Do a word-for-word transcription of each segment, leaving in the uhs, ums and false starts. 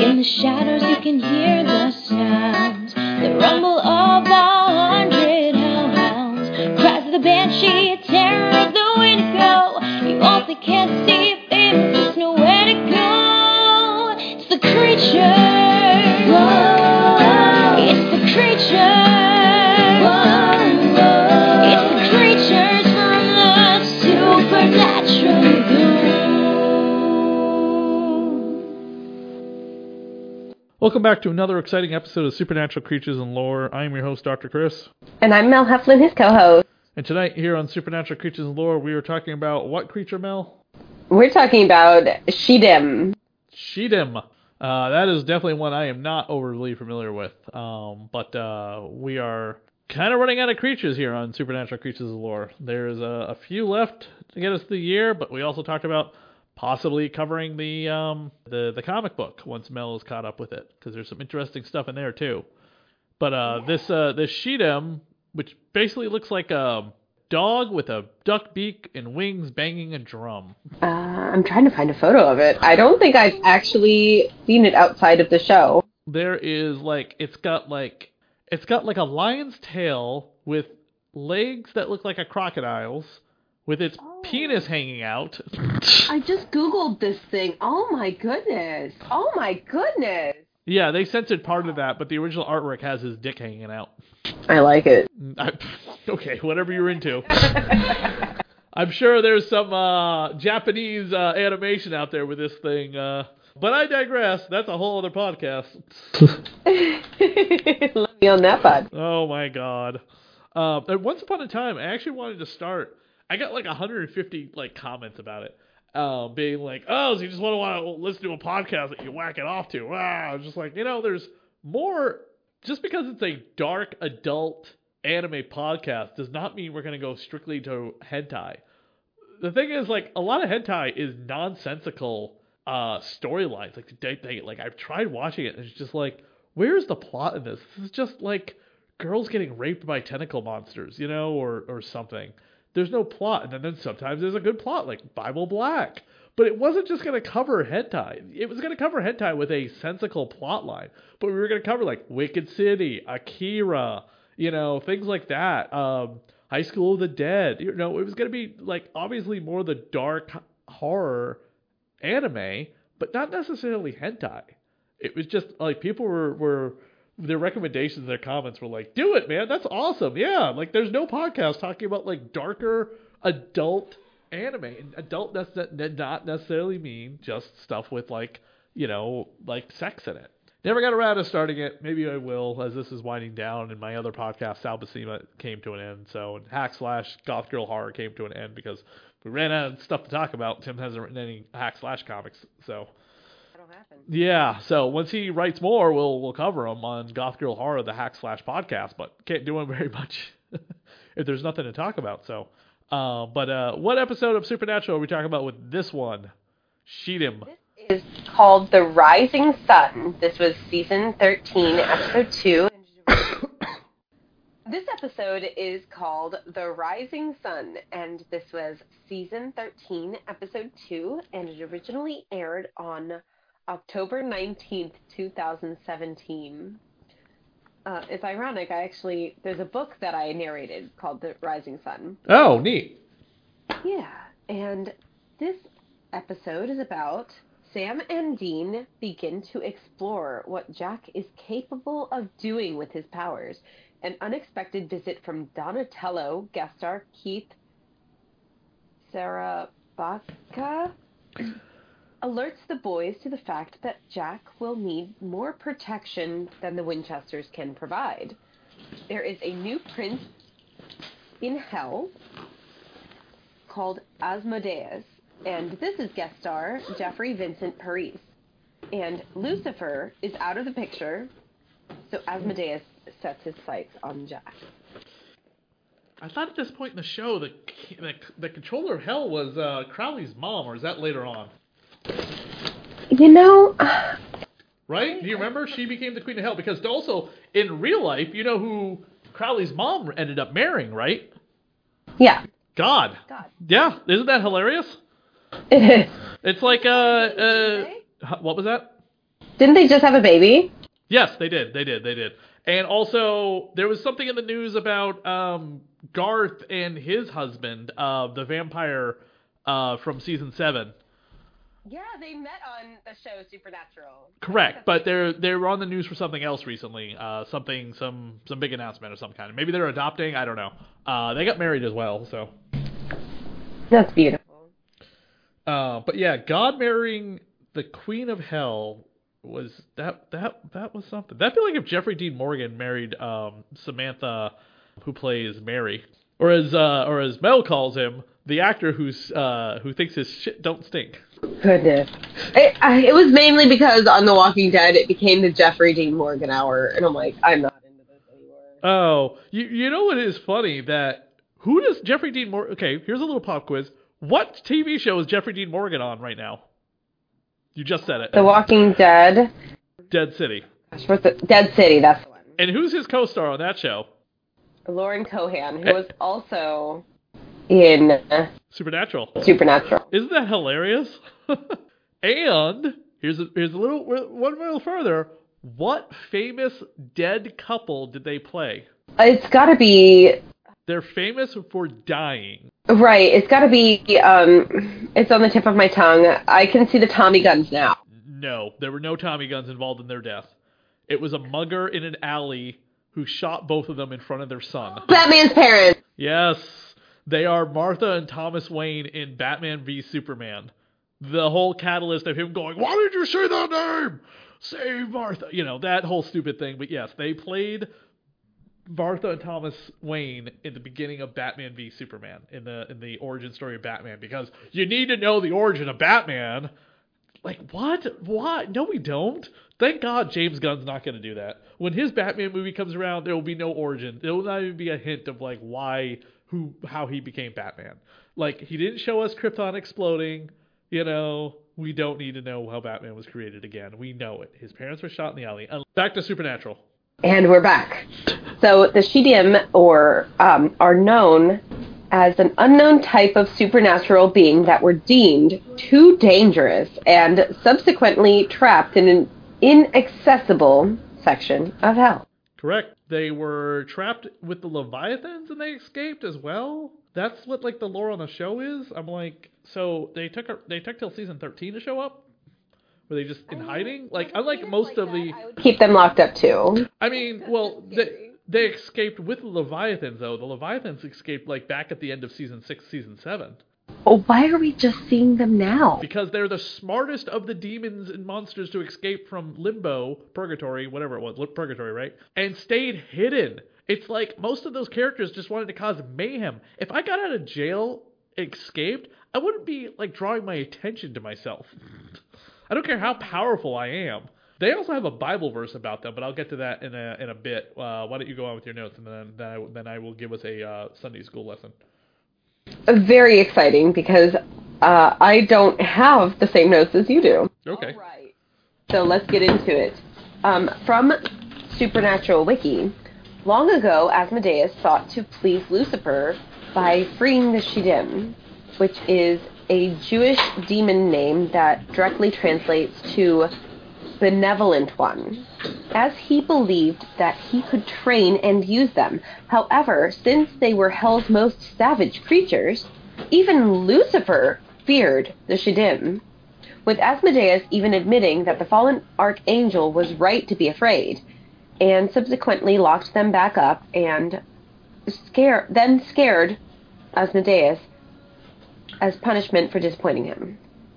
In the shadows you can hear the sounds, the rumble of a hundred hellhounds, cries of the banshee, terror of the windigo. You hope they can't see it, baby, there's nowhere to go. It's the creature. Whoa. It's the creature. Whoa. Whoa. It's the creatures from the supernatural zoo. Welcome back to another exciting episode of Supernatural Creatures and Lore. I am your host, Doctor Chris. And I'm Mel Heflin, his co-host. And tonight here on Supernatural Creatures and Lore, we are talking about what creature, Mel? We're talking about Shedim. Shedim. Uh, that is definitely one I am not overly familiar with. Um, but uh, we are kind of running out of creatures here on Supernatural Creatures and Lore. There's a, a few left to get us through the year, but we also talked about possibly covering the um, the the comic book once Mel is caught up with it, because there's some interesting stuff in there too. But uh, this uh, this Shedim, which basically looks like a dog with a duck beak and wings banging a drum. Uh, I'm trying to find a photo of it. I don't think I've actually seen it outside of the show. There is like it's got like it's got like a lion's tail with legs that look like a crocodile's, with its oh. penis hanging out. I just Googled this thing. Oh my goodness. Oh my goodness. Yeah, they censored part of that, but the original artwork has his dick hanging out. I like it. I, okay, whatever you're into. I'm sure there's some uh, Japanese uh, animation out there with this thing. Uh, but I digress. That's a whole other podcast. Let me on that pod. Oh my god. Uh, once upon a time, I actually wanted to start. I got like one hundred fifty like comments about it, um, being like, "Oh, so you just want to want to listen to a podcast that you whack it off to?" Wow, I was just like, you know, there's more. Just because it's a dark adult anime podcast does not mean we're going to go strictly to hentai. The thing is, like, a lot of hentai is nonsensical uh, storylines. Like, they, they, like I've tried watching it, and it's just like, where's the plot in this? This is just like girls getting raped by tentacle monsters, you know, or or something. There's no plot, and then, then sometimes there's a good plot, like Bible Black. But it wasn't just going to cover hentai. It was going to cover hentai with a sensical plot line. But we were going to cover, like, Wicked City, Akira, you know, things like that. Um, High School of the Dead. You know, it was going to be, like, obviously more the dark horror anime, but not necessarily hentai. It was just, like, people were... were their recommendations, their comments were like, do it, man. That's awesome. Yeah. Like, there's no podcast talking about, like, darker adult anime. And adult does not necessarily mean just stuff with, like, you know, like sex in it. Never got around to starting it. Maybe I will, as this is winding down, and my other podcast, Sal Buscema, came to an end. So, and Hack Slash Goth Girl Horror came to an end because we ran out of stuff to talk about. Tim hasn't written any Hack Slash comics, so... Happen. Yeah, so once he writes more, we'll we'll cover them on Goth Girl Horror, the Hack Slash podcast, but can't do them very much if there's nothing to talk about. So, uh, but uh, what episode of Supernatural are we talking about with this one? Shedim. This is called The Rising Sun. This was season thirteen, episode two. This episode is called The Rising Sun, and this was season thirteen, episode two, and it originally aired on October nineteenth, twenty seventeen. Uh, it's ironic, I actually, there's a book that I narrated called The Rising Sun. Oh, neat. Yeah, and this episode is about Sam and Dean begin to explore what Jack is capable of doing with his powers. An unexpected visit from Donatello, guest star Keith Sarabaka, alerts the boys to the fact that Jack will need more protection than the Winchesters can provide. There is a new prince in hell called Asmodeus, and this is guest star Jeffrey Vincent Paris. And Lucifer is out of the picture, so Asmodeus sets his sights on Jack. I thought at this point in the show the the, the controller of hell was uh, Crowley's mom, or is that later on? You know... Right? Do you remember? She became the queen of hell. Because also, in real life, you know who Crowley's mom ended up marrying, right? Yeah. God. God. Yeah. Isn't that hilarious? It is. It's like, uh, uh, what was that? Didn't they just have a baby? Yes, they did. They did. They did. And also, there was something in the news about um, Garth and his husband, uh, the vampire uh, from season seven. Yeah, they met on the show Supernatural. Correct, but they're they were on the news for something else recently. Uh, something, some some big announcement of some kind. Maybe they're adopting. I don't know. Uh, they got married as well. So. That's beautiful. Uh, but yeah, God marrying the Queen of Hell was that that that was something. That'd be like if Jeffrey Dean Morgan married um, Samantha, who plays Mary, or as uh, or as Mel calls him, the actor who's uh, who thinks his shit don't stink. Goodness. It, I, it was mainly because on The Walking Dead, it became the Jeffrey Dean Morgan hour, and I'm like, I'm not into this anymore. Oh, you you know what is funny that who does Jeffrey Dean Morgan? Okay, here's a little pop quiz. What T V show is Jeffrey Dean Morgan on right now? You just said it. The Walking Dead. Dead City. Gosh, what's the, Dead City, that's the one. And who's his co-star on that show? Lauren Cohan, who was also in Supernatural. Supernatural. Isn't that hilarious? And here's a, here's a little one little further. What famous dead couple did they play? It's got to be... They're famous for dying. Right, it's got to be... Um, it's on the tip of my tongue. I can see the Tommy guns now. No, there were no Tommy guns involved in their death. It was a mugger in an alley who shot both of them in front of their son. Batman's parents! Yes, they are Martha and Thomas Wayne in Batman v Superman. The whole catalyst of him going, "Why did you say that name? Save Martha." You know, that whole stupid thing. But yes, they played Martha and Thomas Wayne in the beginning of Batman v Superman, in the in the origin story of Batman, because you need to know the origin of Batman. Like, what? What? No, we don't. Thank God James Gunn's not going to do that. When his Batman movie comes around, there will be no origin. There will not even be a hint of, like, why, who, how he became Batman. Like, he didn't show us Krypton exploding. You know, we don't need to know how Batman was created again. We know it. His parents were shot in the alley. Back to Supernatural. And we're back. So the Shidim, or um, are known as an unknown type of supernatural being that were deemed too dangerous and subsequently trapped in an inaccessible section of hell. Correct. They were trapped with the Leviathans and they escaped as well. That's what, like, the lore on the show is. I'm like, so they took they took till season thirteen to show up? Were they just in hiding? Like, unlike most of the... Keep them locked up too. I mean, well, they, they escaped with the Leviathans, though. The Leviathans escaped, like, back at the end of season six, season seven. Oh, why are we just seeing them now? Because they're the smartest of the demons and monsters to escape from Limbo, Purgatory, whatever it was, Purgatory, right? And stayed hidden. It's like most of those characters just wanted to cause mayhem. If I got out of jail, escaped, I wouldn't be, like, drawing my attention to myself. I don't care how powerful I am. They also have a Bible verse about them, but I'll get to that in a in a bit. Uh, why don't you go on with your notes, and then then I, then I will give us a uh, Sunday school lesson. Very exciting, because uh, I don't have the same notes as you do. Okay. All right. So let's get into it. Um, from Supernatural Wiki, long ago, Asmodeus sought to please Lucifer by freeing the Shidim, which is a Jewish demon name that directly translates to benevolent one, as he believed that he could train and use them. However, since they were Hell's most savage creatures, even Lucifer feared the Shidim, with Asmodeus even admitting that the fallen archangel was right to be afraid, and subsequently locked them back up and scare, then scared Asmodeus as punishment for disappointing him.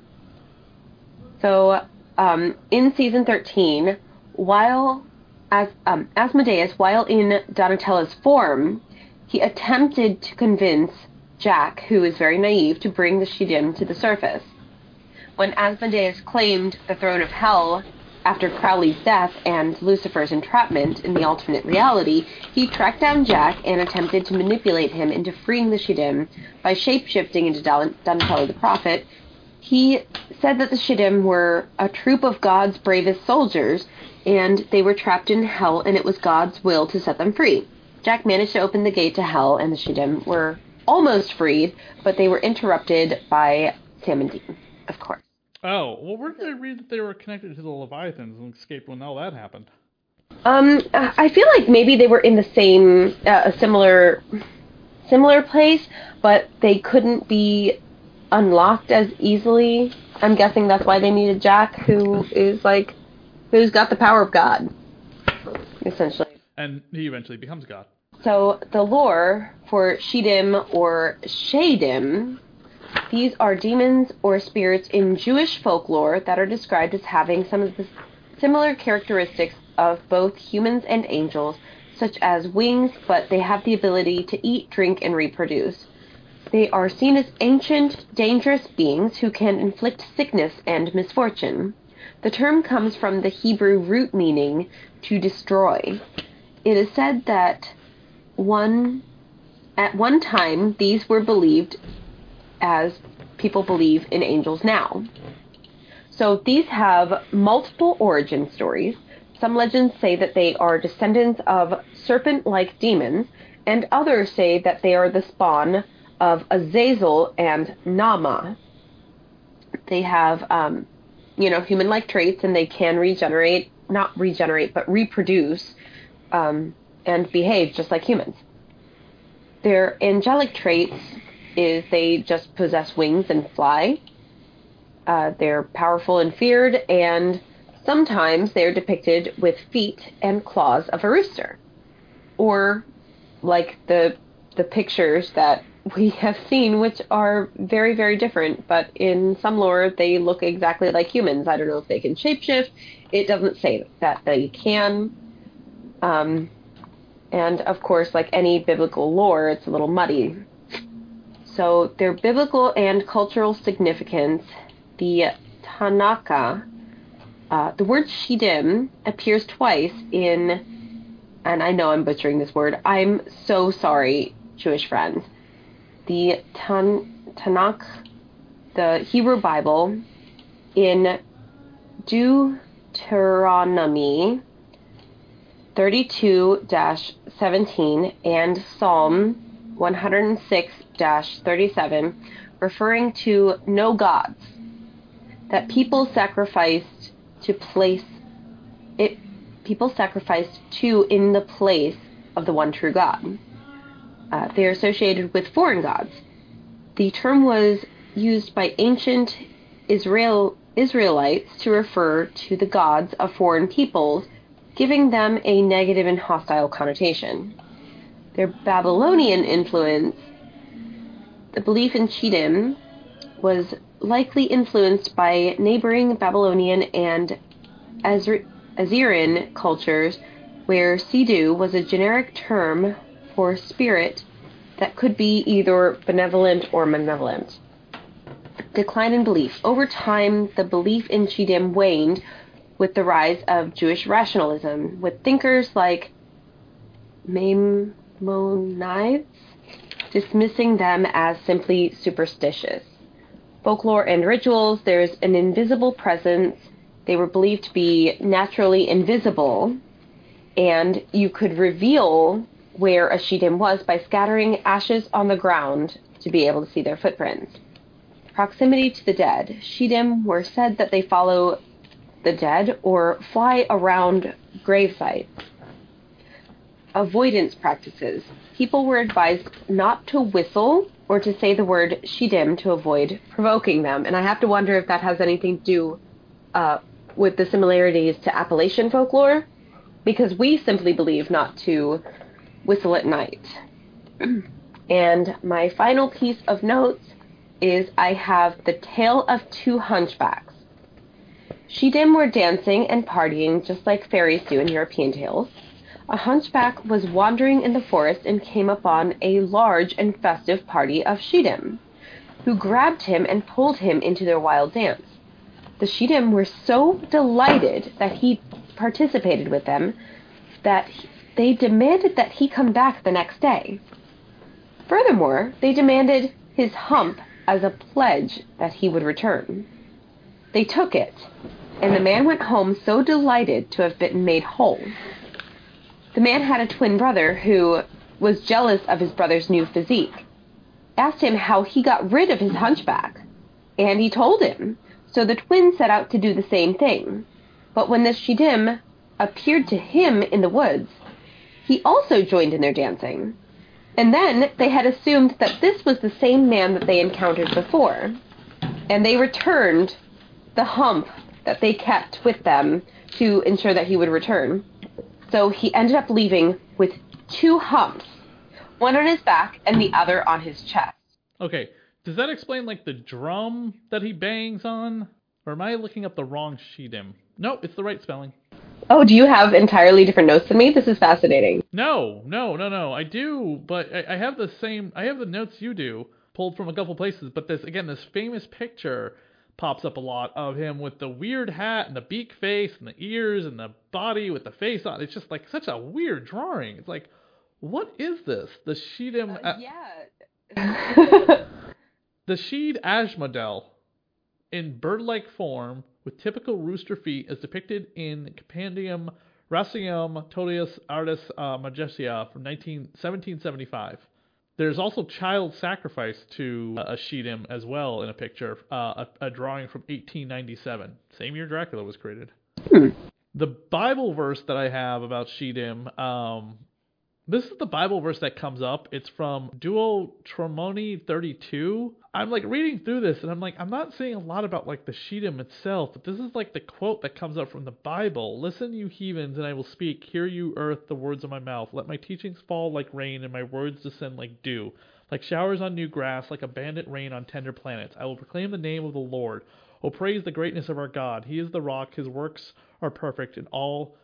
So, um, in season thirteen, while as um, Asmodeus, while in Donatella's form, he attempted to convince Jack, who is very naive, to bring the Shidim to the surface. When Asmodeus claimed the throne of Hell after Crowley's death and Lucifer's entrapment in the alternate reality, he tracked down Jack and attempted to manipulate him into freeing the Shidim by shape-shifting into Don- Donatello the Prophet. He said that the Shidim were a troop of God's bravest soldiers, and they were trapped in Hell, and it was God's will to set them free. Jack managed to open the gate to Hell, and the Shidim were almost freed, but they were interrupted by Sam and Dean, of course. Oh, well, where did I read that they were connected to the Leviathans and escaped when all that happened? Um, I feel like maybe they were in the same, uh, a similar, similar place, but they couldn't be unlocked as easily. I'm guessing that's why they needed Jack, who is like, who's got the power of God, essentially. And he eventually becomes God. So the lore for Shedim or Shadim, these are demons or spirits in Jewish folklore that are described as having some of the similar characteristics of both humans and angels, such as wings, but they have the ability to eat, drink, and reproduce. They are seen as ancient, dangerous beings who can inflict sickness and misfortune. The term comes from the Hebrew root meaning to destroy. It is said that one at one time these were believed as people believe in angels now. So these have multiple origin stories. Some legends say that they are descendants of serpent-like demons, and others say that they are the spawn of Azazel and Nama. They have, um, you know, human-like traits, and they can regenerate, not regenerate, but reproduce, um, and behave just like humans. Their angelic traits is they just possess wings and fly. Uh, they're powerful and feared, and sometimes they're depicted with feet and claws of a rooster. Or like the the pictures that we have seen, which are very, very different, but in some lore they look exactly like humans. I don't know if they can shapeshift. It doesn't say that they can. Um, and of course, like any biblical lore, it's a little muddy. So their biblical and cultural significance, the Tanakh, uh, the word Shedim appears twice in, and I know I'm butchering this word, I'm so sorry, Jewish friends. The Tan- Tanakh, the Hebrew Bible, in Deuteronomy thirty-two seventeen and Psalm one oh six thirty-seven, referring to no gods, that people sacrificed to place it people sacrificed to in the place of the one true God. Uh, they are associated with foreign gods. The term was used by ancient Israel Israelites to refer to the gods of foreign peoples, giving them a negative and hostile connotation. Their Babylonian influence, the belief in Shedim, was likely influenced by neighboring Babylonian and Azr- Assyrian cultures, where Sidhu was a generic term for spirit that could be either benevolent or malevolent. Decline in belief. Over time, the belief in Shedim waned with the rise of Jewish rationalism, with thinkers like Maimonides dismissing them as simply superstitious. Folklore and rituals, there's an invisible presence. They were believed to be naturally invisible, and you could reveal where a Shedim was by scattering ashes on the ground to be able to see their footprints. Proximity to the dead. Shedim were said that they follow the dead or fly around grave sites. Avoidance practices. People were advised not to whistle or to say the word Shedim to avoid provoking them. And I have to wonder if that has anything to do uh, with the similarities to Appalachian folklore, because we simply believe not to whistle at night. And my final piece of notes is I have the Tale of Two Hunchbacks. Shedim were dancing and partying just like fairies do in European tales. A hunchback was wandering in the forest and came upon a large and festive party of Shedim, who grabbed him and pulled him into their wild dance. The Shedim were so delighted that he participated with them that they demanded that he come back the next day. Furthermore, they demanded his hump as a pledge that he would return. They took it, and the man went home so delighted to have been made whole. The man had a twin brother who was jealous of his brother's new physique, asked him how he got rid of his hunchback, and he told him. So the twins set out to do the same thing. But when the Shidim appeared to him in the woods, he also joined in their dancing. And then they had assumed that this was the same man that they encountered before. And they returned the hump that they kept with them to ensure that he would return. So he ended up leaving with two humps, one on his back and the other on his chest. Okay, does that explain, like, the drum that he bangs on? Or am I looking up the wrong Shidim? No, it's the right spelling. Oh, do you have entirely different notes than me? This is fascinating. No, no, no, no. I do, but I, I have the same, I have the notes you do, pulled from a couple places, but this, again, this famous picture pops up a lot of him with the weird hat and the beak face and the ears and the body with the face on. It's just, like, such a weird drawing. It's like, what is this? The Shidim... Uh, yeah. The Sheed Ashmodel, in bird-like form, with typical rooster feet, is depicted in Compendium Rasium Totius Artis uh, Majestia from seventeen seventy-five. There's also child sacrifice to uh, a Sheedim as well in a picture, uh, a, a drawing from eighteen ninety-seven, same year Dracula was created. Hmm. The Bible verse that I have about Sheedim, um, this is the Bible verse that comes up. It's from Deuteronomy thirty-two. I'm like reading through this and I'm like, I'm not seeing a lot about like the Sheedim itself, but this is like the quote that comes up from the Bible. Listen, you heathens, and I will speak. Hear, you earth, the words of my mouth. Let my teachings fall like rain and my words descend like dew, like showers on new grass, like abundant rain on tender planets. I will proclaim the name of the Lord. Oh, praise the greatness of our God. He is the rock. His works are perfect, and all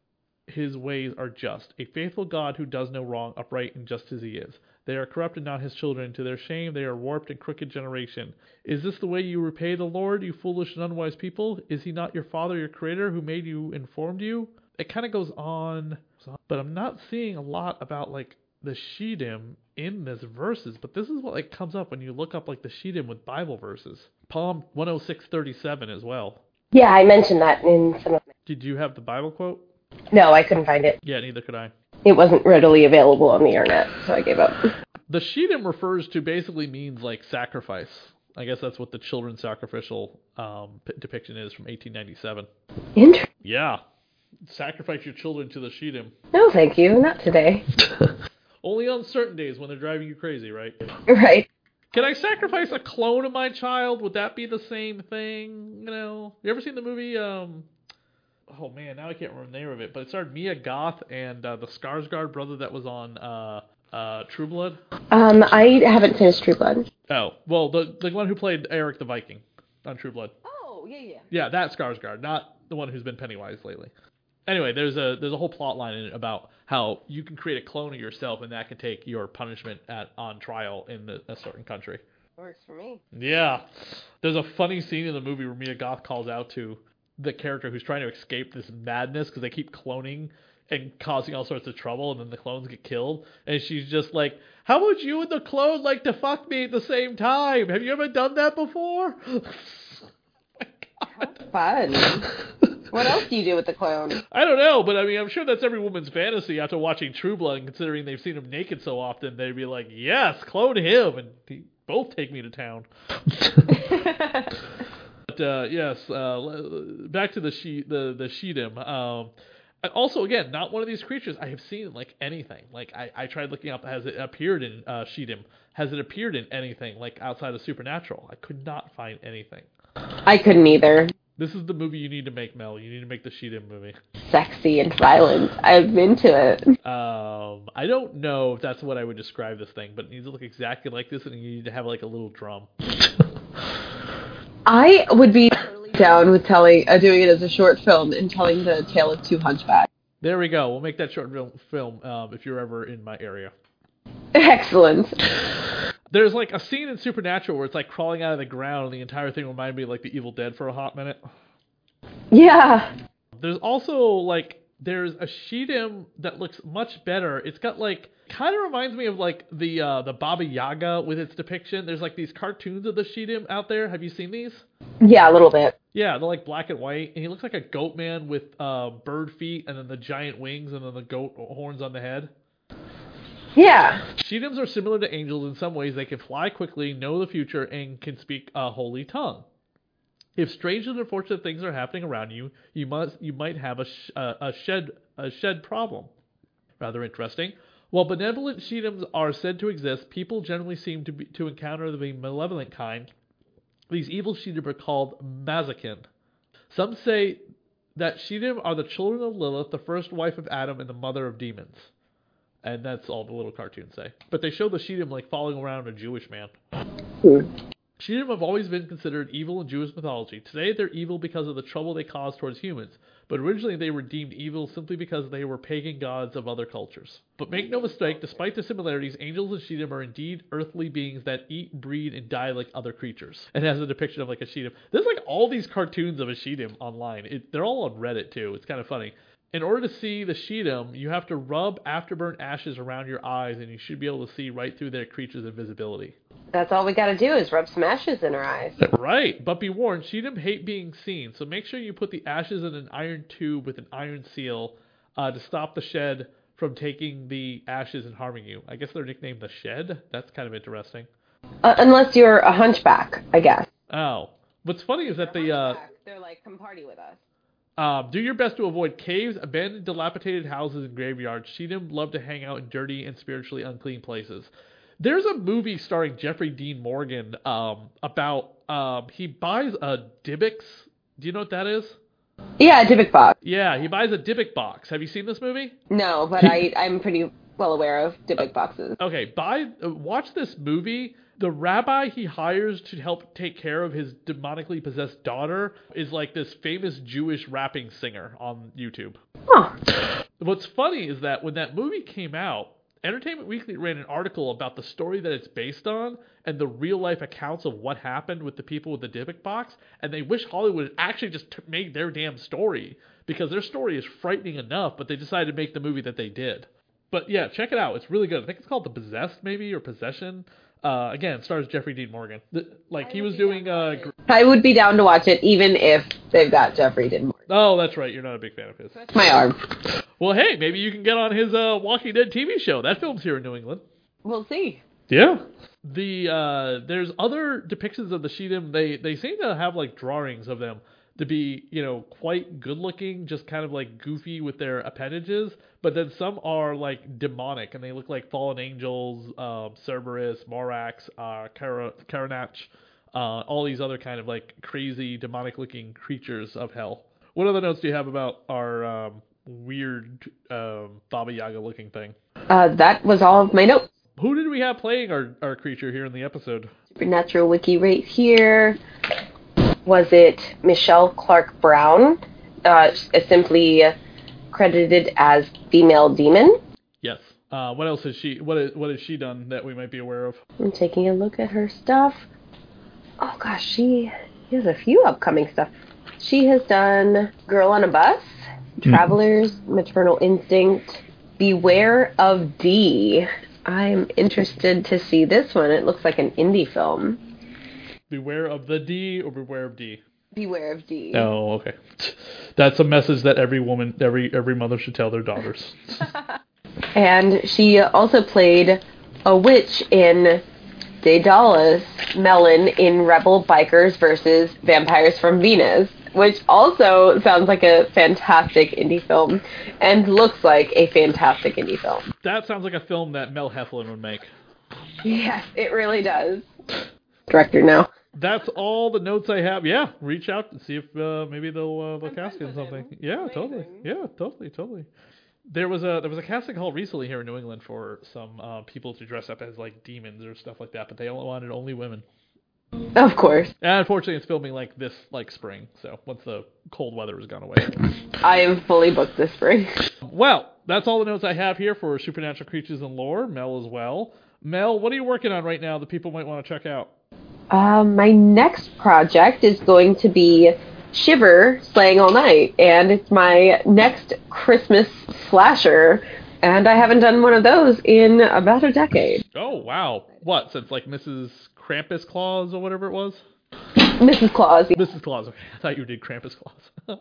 his ways are just. A faithful God who does no wrong, upright and just as he is. They are corrupt and not his children. To their shame they are warped and crooked generation. Is this the way you repay the Lord, you foolish and unwise people? Is he not your father, your creator, who made you and formed you? It kind of goes on, but I'm not seeing a lot about like the Sheedim in this verses, but this is what like comes up when you look up like the Sheedim with Bible verses. Psalm one oh six thirty-seven as well. Yeah, I mentioned that in some of my... Did you have the Bible quote? No, I couldn't find it. Yeah, neither could I. It wasn't readily available on the internet, so I gave up. The Sheedim refers to basically means like sacrifice. I guess that's what the children's sacrificial um, p- depiction is from eighteen ninety-seven. Interesting. Yeah. Sacrifice your children to the Sheedim. No, thank you. Not today. Only on certain days when they're driving you crazy, right? Right. Can I sacrifice a clone of my child? Would that be the same thing? You know? You ever seen the movie... Um, oh man, now I can't remember the name of it, but it starred Mia Goth and uh, the Skarsgård brother that was on uh, uh, True Blood. Um, I haven't finished True Blood. Oh, well, the the one who played Eric the Viking on True Blood. Oh, yeah, yeah. Yeah, that Skarsgård, not the one who's been Pennywise lately. Anyway, there's a there's a whole plot line in it about how you can create a clone of yourself, and that can take your punishment at on trial in the, a certain country. Works for me. Yeah, there's a funny scene in the movie where Mia Goth calls out to the character who's trying to escape this madness because they keep cloning and causing all sorts of trouble, and then the clones get killed, and she's just like, how would you and the clone like to fuck me at the same time? Have you ever done that before? Oh my God. Fun. What else do you do with the clone? I don't know, but I mean, I'm sure that's every woman's fantasy after watching True Blood, and considering they've seen him naked so often, they'd be like, yes, clone him, and he, both take me to town. But uh, yes, uh, back to the she the the Sheedim. Um, also, again, not one of these creatures I have seen like anything. Like I, I tried looking up, has it appeared in uh, Sheedim? Has it appeared in anything like outside of Supernatural? I could not find anything. I couldn't either. This is the movie you need to make, Mel. You need to make the Sheedim movie. Sexy and violent. I'm into it. Um, I don't know if that's what I would describe this thing, but it needs to look exactly like this, and you need to have like a little drum. I would be totally down with telling, uh, doing it as a short film and telling the tale of two hunchbacks. There we go. We'll make that short film um, if you're ever in my area. Excellent. There's like a scene in Supernatural where it's like crawling out of the ground, and the entire thing reminded me of like the Evil Dead for a hot minute. Yeah. There's also like there's a Sheedim that looks much better. It's got like kind of reminds me of like the uh, the Baba Yaga with its depiction. There's like these cartoons of the Sheedim out there. Have you seen these? Yeah, a little bit. Yeah, they're like black and white, and he looks like a goat man with uh, bird feet, and then the giant wings, and then the goat horns on the head. Yeah. Sheedims are similar to angels in some ways. They can fly quickly, know the future, and can speak a holy tongue. If strange and unfortunate things are happening around you, you must you might have a sh- uh, a shed a shed problem. Rather interesting. While benevolent Sheedoms are said to exist, people generally seem to be, to encounter the malevolent kind. These evil Sheedom are called Mazakin. Some say that Sheedim are the children of Lilith, the first wife of Adam and the mother of demons. And that's all the little cartoons say. But they show the Sheedim like following around a Jewish man. Hmm. Sheedim have always been considered evil in Jewish mythology. Today they're evil because of the trouble they cause towards humans, but originally they were deemed evil simply because they were pagan gods of other cultures. But make no mistake, despite the similarities, angels and Sheedim are indeed earthly beings that eat, breed, and die like other creatures. And has a depiction of like a Sheedim. There's like all these cartoons of a Sheedim online. It, they're all on Reddit too. It's kind of funny. In order to see the Sheedim, you have to rub afterburnt ashes around your eyes, and you should be able to see right through their creature's invisibility. That's all we gotta do is rub some ashes in our eyes. Right, but be warned, Sheedim hate being seen, so make sure you put the ashes in an iron tube with an iron seal uh, to stop the shed from taking the ashes and harming you. I guess they're nicknamed the Shed? That's kind of interesting. Uh, unless you're a hunchback, I guess. Oh. What's funny is that the... Uh, They're like, come party with us. Um, do your best to avoid caves, abandoned, dilapidated houses, and graveyards. Sheedim love to hang out in dirty and spiritually unclean places. There's a movie starring Jeffrey Dean Morgan um, about um, he buys a Dybbuk. Do you know what that is? Yeah, Dybbuk box. Yeah, he buys a Dybbuk box. Have you seen this movie? No, but I, I'm pretty well aware of Dybbuk boxes. Okay, buy uh, watch this movie. The rabbi he hires to help take care of his demonically possessed daughter is like this famous Jewish rapping singer on YouTube. Huh. What's funny is that when that movie came out, Entertainment Weekly ran an article about the story that it's based on and the real-life accounts of what happened with the people with the Dybbuk box, and they wish Hollywood had actually just t- made their damn story, because their story is frightening enough, but they decided to make the movie that they did. But yeah, check it out. It's really good. I think it's called The Possessed, maybe, or Possession. Uh, again, stars Jeffrey Dean Morgan. The, like, he was doing... Uh, gr- I would be down to watch it, even if they've got Jeffrey Dean Morgan. oh, that's right. You're not a big fan of his. My arm. Well, hey, maybe you can get on his uh, Walking Dead T V show. That film's here in New England. We'll see. Yeah. The uh, there's other depictions of the Sheedim. They they seem to have like drawings of them to be, you know, quite good looking, just kind of like goofy with their appendages. But then some are like demonic, and they look like fallen angels, um, Cerberus, Morax, uh, Kara, Karanach, uh, all these other kind of like crazy demonic looking creatures of hell. What other notes do you have about our um, weird um, Baba Yaga looking thing? Uh, that was all of my notes. Who did we have playing our, our creature here in the episode? Supernatural Wiki right here. Was it Michelle Clark Brown? Uh, simply credited as female demon. Yes. Uh, what else has she? What is, what has she done that we might be aware of? I'm taking a look at her stuff. Oh gosh, she, she has a few upcoming stuff. She has done Girl on a Bus, Travelers, Maternal Instinct, Beware of D. I'm interested to see this one. It looks like an indie film. Beware of the D or beware of D? Beware of D. Oh, okay. That's a message that every woman, every every mother should tell their daughters. And she also played a witch in Daedalus Melon in Rebel Bikers versus Vampires from Venus, which also sounds like a fantastic indie film and looks like a fantastic indie film. That sounds like a film that Mel Heflin would make. Yes, it really does. Director now. That's all the notes I have. Yeah, reach out and see if uh, maybe they'll uh, they'll cast in something. Yeah, Amazing. totally. Yeah, totally, totally. There was a there was a casting call recently here in New England for some uh, people to dress up as like demons or stuff like that, but they only wanted only women. Of course. And unfortunately, it's filming like this like spring. So once the cold weather has gone away. I am fully booked this spring. Well, that's all the notes I have here for Supernatural Creatures and Lore. Mel as well. Mel, what are you working on right now that people might want to check out? Uh, my next project is going to be Shiver Slaying All Night, and it's my next Christmas slasher, and I haven't done one of those in about a decade. Oh, wow. What, since like Missus Krampus Claus or whatever it was? Missus Claus. Yeah. Missus Claus, okay. I thought you did Krampus Claus.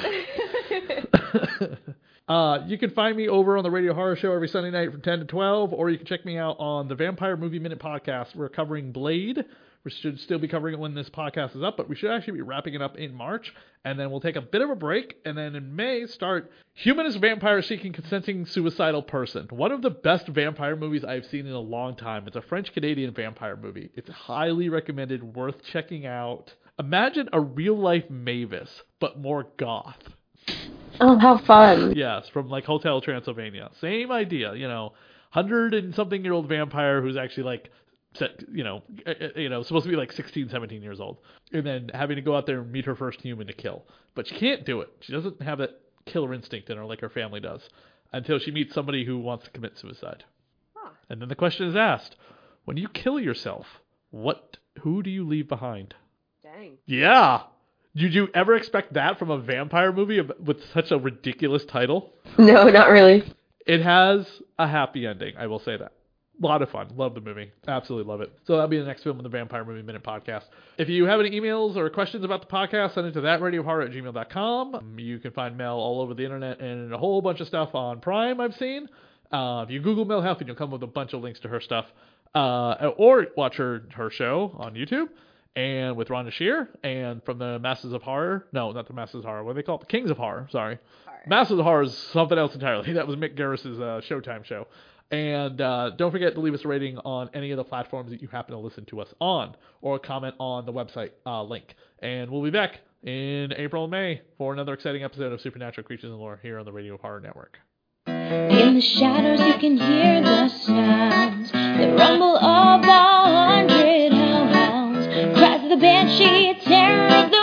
Uh, you can find me over on the Radio Horror Show every Sunday night from ten to twelve, or you can check me out on the Vampire Movie Minute podcast. We're covering Blade We should still be covering it when this podcast is up, but we should actually be wrapping it up in March, and then we'll take a bit of a break, and then in May start Humanist Vampire Seeking Consenting Suicidal Person. One of the best vampire movies I've seen in a long time. It's a French-Canadian vampire movie. It's highly recommended, worth checking out. Imagine a real-life Mavis, but more goth. Oh, how fun. Yes, from like Hotel Transylvania. Same idea, you know, hundred and something year old vampire who's actually like, you know, you know, supposed to be like sixteen, seventeen years old. And then having to go out there and meet her first human to kill. But she can't do it. She doesn't have that killer instinct in her like her family does until she meets somebody who wants to commit suicide. Huh. And then the question is asked, when you kill yourself, what, who do you leave behind? Dang. Yeah. Did you ever expect that from a vampire movie with such a ridiculous title? No, not really. It has a happy ending, I will say that. A lot of fun. Love the movie. Absolutely love it. So that'll be the next film in the Vampire Movie Minute podcast. If you have any emails or questions about the podcast, send it to that radio horror at gmail dot com. You can find Mel all over the internet and a whole bunch of stuff on Prime I've seen. Uh, if you Google Mel Helfing, you'll come with a bunch of links to her stuff. Uh, or watch her, her show on YouTube. And with Rhonda Shear, and from the Masters of Horror. No, not the Masters of Horror. What do they call it? The Kings of Horror. Sorry. Horror. Masters of Horror is something else entirely. That was Mick Garris's uh, Showtime show. And uh, don't forget to leave us a rating on any of the platforms that you happen to listen to us on, or comment on the website uh, link. And we'll be back in April and May for another exciting episode of Supernatural Creatures and Lore here on the Radio Horror Network. In the shadows you can hear the sounds, the rumble of a hundred hellhounds, cries of the banshee, terror of the